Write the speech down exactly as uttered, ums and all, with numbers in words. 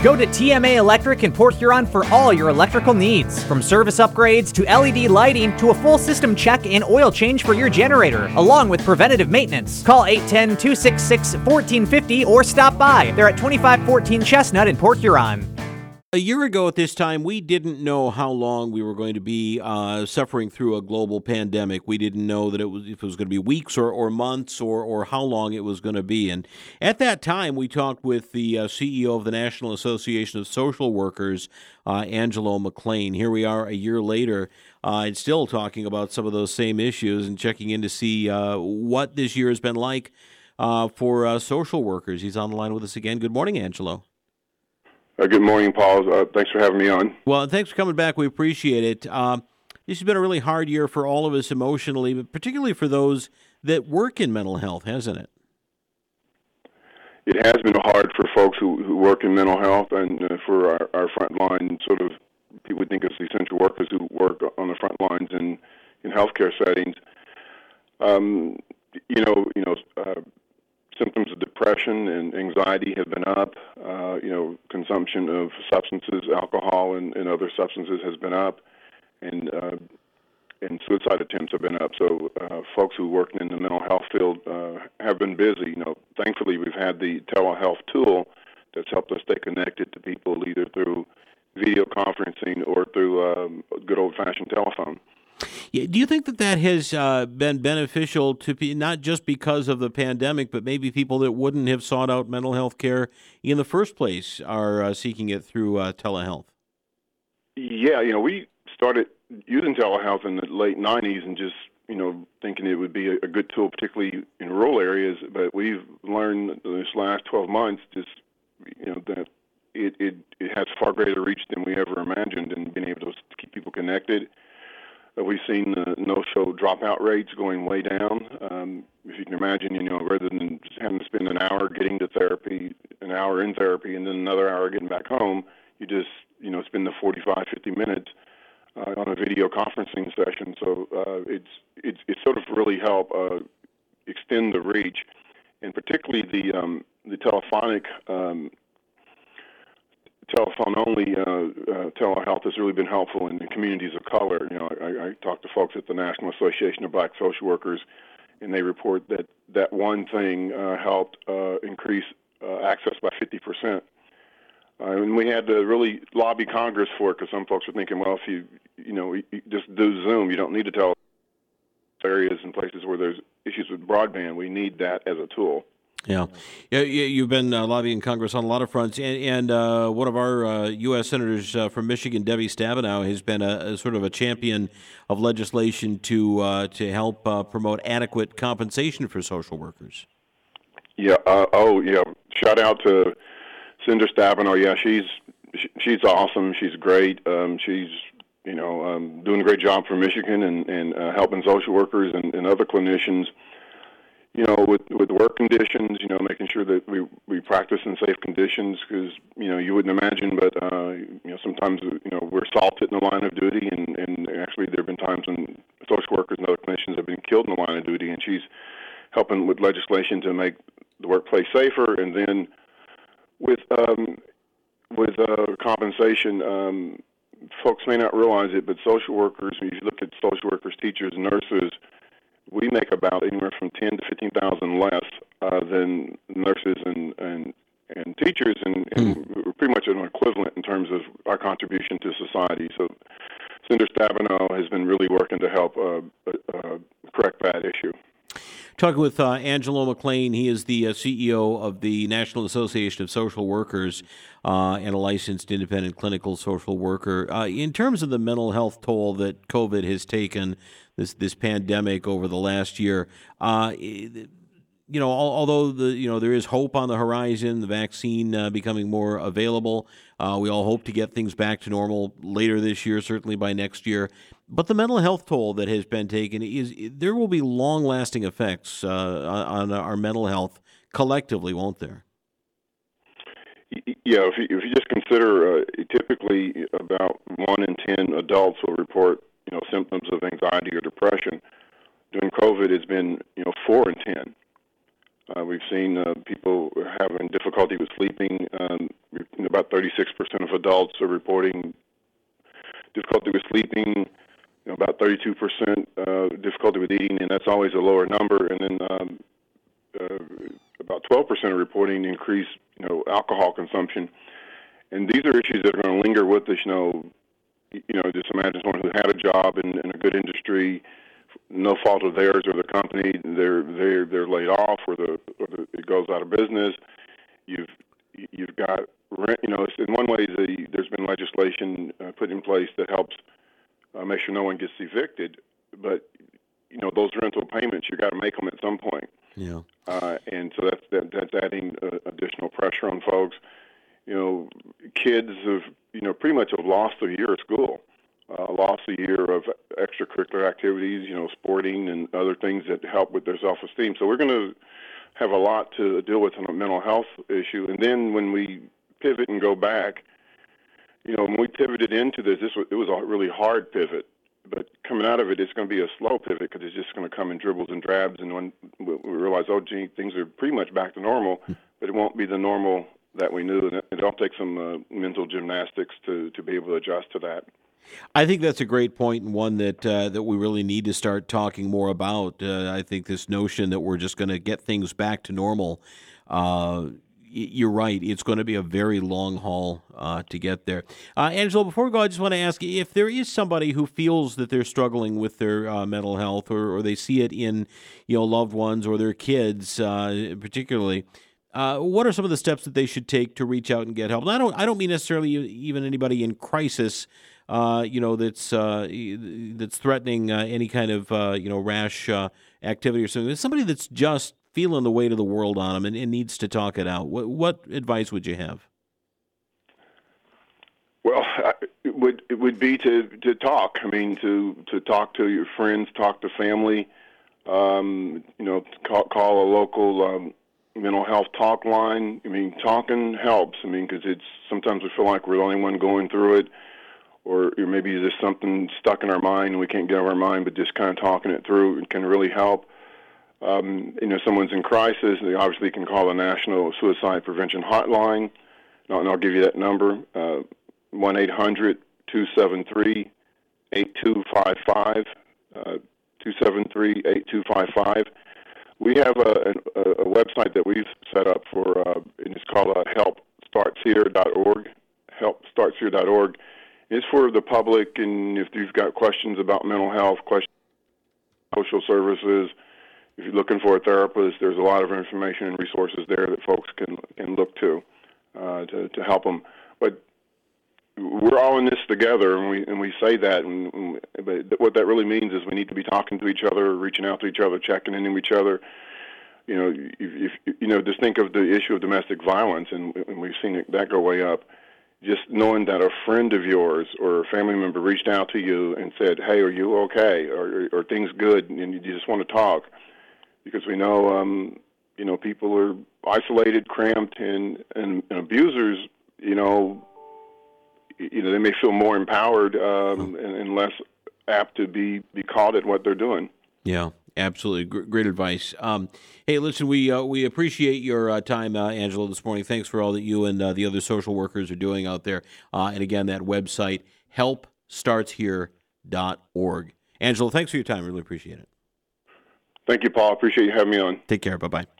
Go to T M A Electric in Port Huron for all your electrical needs. From service upgrades to L E D lighting to a full system check and oil change for your generator, along with preventative maintenance. Call eight one zero, two six six, one four five zero or stop by. They're at twenty-five fourteen Chestnut in Port Huron. A year ago at this time, we didn't know how long we were going to be uh, suffering through a global pandemic. We didn't know that it was if it was going to be weeks or, or months or, or how long it was going to be. And at that time, we talked with the uh, C E O of the National Association of Social Workers, uh, Angelo McLean. Here we are a year later, uh, and still talking about some of those same issues and checking in to see uh, what this year has been like uh, for uh, social workers. He's on the line with us again. Good morning, Angelo. Uh, good morning, Paul. Uh, thanks for having me on. Well, thanks for coming back. We appreciate it. Uh, this has been a really hard year for all of us emotionally, but particularly for those that work in mental health, hasn't it? It has been hard for folks who, who work in mental health and uh, for our, our frontline sort of people we think of as essential workers who work on the front lines in, in healthcare settings. Um, you know, you know, uh, symptoms of depression and anxiety have been up. Uh, you know, consumption of substances, alcohol, and, and other substances has been up, and uh, and suicide attempts have been up. So uh, folks who work in the mental health field uh, have been busy. You know, thankfully we've had the telehealth tool that's helped us stay connected to people either through video conferencing or through um, good old-fashioned telephone. Yeah, do you think that that has uh, been beneficial to be, not just because of the pandemic, but maybe people that wouldn't have sought out mental health care in the first place are uh, seeking it through uh, telehealth? Yeah, you know, we started using telehealth in the late nineties and just, you know, thinking it would be a, a good tool, particularly in rural areas. But we've learned this last twelve months just, you know, that it, it, it has far greater reach than we ever imagined in being able to keep people connected. Uh, we've seen the no-show dropout rates going way down. Um, if you can imagine, you know, rather than just having to spend an hour getting to therapy, an hour in therapy, and then another hour getting back home, you just, you know, spend the forty-five, fifty minutes uh, on a video conferencing session. So uh, it's, it's it's sort of really helped uh, extend the reach, and particularly the um, the telephonic um, telephone-only uh, uh, telehealth has really been helpful in the communities of color. You know, I, I talk to folks at the National Association of Black Social Workers, and they report that that one thing uh, helped uh, increase uh, access by fifty percent. Uh, and we had to really lobby Congress for it because some folks were thinking, well, if you, you know, you just do Zoom, you don't need to tell areas and places where there's issues with broadband. We need that as a tool. Yeah, yeah. You've been uh, lobbying Congress on a lot of fronts, and, and uh, one of our uh, U S senators uh, from Michigan, Debbie Stabenow, has been a, a sort of a champion of legislation to uh, to help uh, promote adequate compensation for social workers. Yeah. Uh, oh, yeah. Shout out to Senator Stabenow. Yeah, she's she's awesome. She's great. Um, she's you know um, doing a great job for Michigan and and uh, helping social workers and, and other clinicians. You know, with with work conditions, you know, making sure that we, we practice in safe conditions because, you know, you wouldn't imagine, but, uh, you know, sometimes, you know, we're assaulted in the line of duty, and, and actually there have been times when social workers and other clinicians have been killed in the line of duty, and she's helping with legislation to make the workplace safer. And then with, um, with uh, compensation, um, folks may not realize it, but social workers, if you look at social workers, teachers, nurses, we make about anywhere from ten to fifteen thousand less uh, than nurses and, and and teachers, and, and mm. we're pretty much an equivalent in terms of our contribution to society. So, Senator Stabenow has been really working to help uh, uh, correct that issue. Talking with uh, Angelo McLean, he is the uh, C E O of the National Association of Social Workers uh, and a licensed independent clinical social worker. Uh, in terms of the mental health toll that COVID has taken, this this pandemic over the last year, uh, you know, although the you know there is hope on the horizon, the vaccine uh, becoming more available, uh, we all hope to get things back to normal later this year, certainly by next year. But the mental health toll that has been taken is there will be long-lasting effects uh, on our mental health collectively, won't there? Yeah, if you, if you just consider, uh, typically about one in ten adults will report, you know, symptoms of anxiety or depression. During COVID, it's been, you know, four in ten. Uh, we've seen uh, people having difficulty with sleeping. Um, about thirty-six twenty-six percent of adults are reporting difficulty with sleeping, you know, about thirty-two percent uh, difficulty with eating, and that's always a lower number. And then um, uh, about twelve percent are reporting increased, you know, alcohol consumption. And these are issues that are going to linger with us. You know, you know, just imagine someone who had a job in, in a good industry, no fault of theirs or the company, they're they're they're laid off, or the, or the it goes out of business. You've you've got rent. You know, it's, in one way, the, there's been legislation uh, put in place that helps uh, make sure no one gets evicted. But you know, those rental payments, you got to make them at some point. Yeah. Uh, and so that's that, that's adding uh, additional pressure on folks. You know, kids have, you know, pretty much have lost a year of school, uh, lost a year of extracurricular activities, you know, sporting and other things that help with their self-esteem. So we're going to have a lot to deal with on a mental health issue. And then when we pivot and go back, you know, when we pivoted into this, this was, it was a really hard pivot. But coming out of it, it's going to be a slow pivot because it's just going to come in dribbles and drabs. And when we realize, oh, gee, things are pretty much back to normal, but it won't be the normal that we knew, and it'll take some uh, mental gymnastics to, to be able to adjust to that. I think that's a great point, and one that uh, that we really need to start talking more about. Uh, I think this notion that we're just going to get things back to normal, uh, you're right, it's going to be a very long haul uh, to get there. Uh, Angelo, before we go, I just want to ask you, if there is somebody who feels that they're struggling with their uh, mental health, or, or they see it in, you know, loved ones or their kids uh, particularly, Uh, what are some of the steps that they should take to reach out and get help? And I don't, I don't mean necessarily even anybody in crisis, uh, you know, that's uh, that's threatening uh, any kind of uh, you know rash uh, activity or something. It's somebody that's just feeling the weight of the world on them and, and needs to talk it out. What, what advice would you have? Well, it would it would be to, to talk. I mean, to to talk to your friends, talk to family. Um, you know, call, call a local Um, mental health talk line. I mean, talking helps. I mean, because it's sometimes we feel like we're the only one going through it, or, or maybe there's something stuck in our mind and we can't get out of our mind, but just kind of talking it through can really help. Um, you know, someone's in crisis, they obviously can call the National Suicide Prevention Hotline, and I'll, and I'll give you that number, uh, one eight hundred two seven three eight two five five, uh, two seven three eight two five five. We have a, a, a website that we've set up for, uh, and it's called uh, help starts here dot org, help starts here dot org. It's for the public, and if you've got questions about mental health, questions about social services, if you're looking for a therapist, there's a lot of information and resources there that folks can can look to uh, to, to help them. But we're all in this together, and we and we say that, and, and but what that really means is we need to be talking to each other, reaching out to each other, checking in with each other. You know, if, if you know, just think of the issue of domestic violence, and, and we've seen it, that go way up. Just knowing that a friend of yours or a family member reached out to you and said, "Hey, are you okay? Or are things good?" and you just want to talk, because we know, um, you know, people are isolated, cramped, and, and, and abusers, you know. You know, they may feel more empowered um, and, and less apt to be, be caught at what they're doing. Yeah, absolutely. G- great advice. Um, hey, listen, we uh, we appreciate your uh, time, uh, Angelo, this morning. Thanks for all that you and uh, the other social workers are doing out there. Uh, and again, that website, help starts here dot org. Angelo, thanks for your time. Really appreciate it. Thank you, Paul. Appreciate you having me on. Take care. Bye-bye.